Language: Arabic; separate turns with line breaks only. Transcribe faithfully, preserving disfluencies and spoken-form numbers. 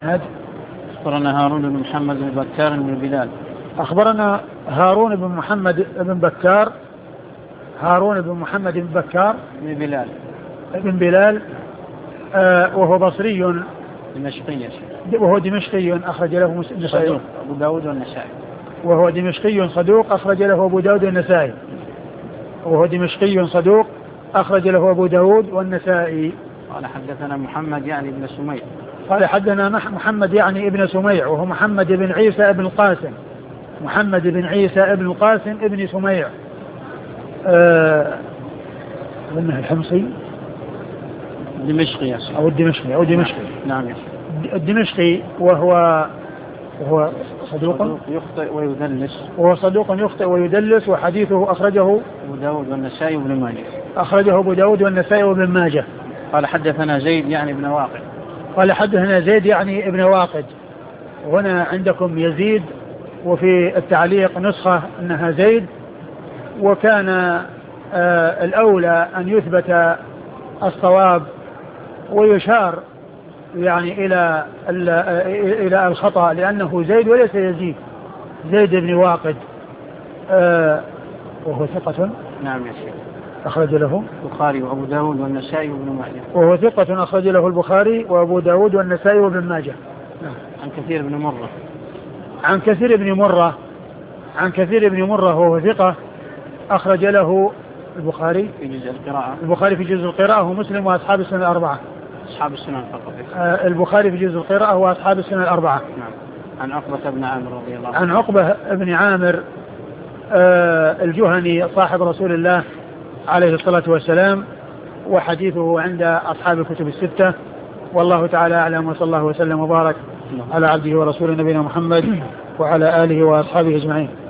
أخبرنا هارون بن محمد بن بكار بن بلال.
أخبرنا هارون بن محمد بن بكار هارون بن محمد بن بكار
بن بلال
بن بلال آه وهو بصري
دمشقي
وهو دمشقي أخرج له النسائي
أبو داود والنسائي
وهو دمشقي صدوق أخرج له أبو داود والنسائي وهو دمشقي صدوق أخرج له أبو داود والنسائي.
قال حدثنا محمد يعني ابن سميع
قال حدثنا محمد يعني ابن سميع وهو محمد بن عيسى ابن القاسم محمد بن عيسى ابن القاسم ابن سميع آه الحمصي
دمشقي
أو الدمشقي أو دمشقي
نعم
الدمشقي وهو وهو صدوق,
صدوق يخطئ ويدلس
وهو صدوق يخطئ ويدلس وحديثه أخرجه
أبو داود والنسائي وابن ماجه
أخرجه أبو داود والنسائي وابن ماجه.
قال حدثنا زيد يعني ابن واقد
قال حدثنا زيد يعني ابن واقد. وهنا عندكم يزيد وفي التعليق نسخة أنها زيد وكان آه الأولى أن يثبت الصواب ويشار يعني إلى إلى الخطأ لأنه زيد وليس يزيد زيد بن واقد آه وهو ثقة.
نعم يا شيخ
أخرج له
البخاري وأبو داود والنسائي وابن ماجه.
وهو ثقة أخرج له البخاري وأبو داود والنسائي وابن ماجه.
نعم. عن كثير بن مرة
عن كثير بن مرة عن كثير بن مرة وهو ثقة أخرج له البخاري
في جزء القراءة
البخاري في جزء القراءة ومسلم وأصحاب السنة الأربعة.
أصحاب السنة فقط.
آه البخاري في جزء القراءة وأصحاب السنة الأربعة.
نعم. عن عقبة بن عامر رضي الله عنه.
عن عقبة بن عامر آه الجهني صاحب رسول الله عليه الصلاة والسلام وحديثه عند أصحاب الكتب الستة. والله تعالى أعلم وصلى الله وسلم وبارك على عبده ورسوله نبينا محمد وعلى آله وأصحابه أجمعين.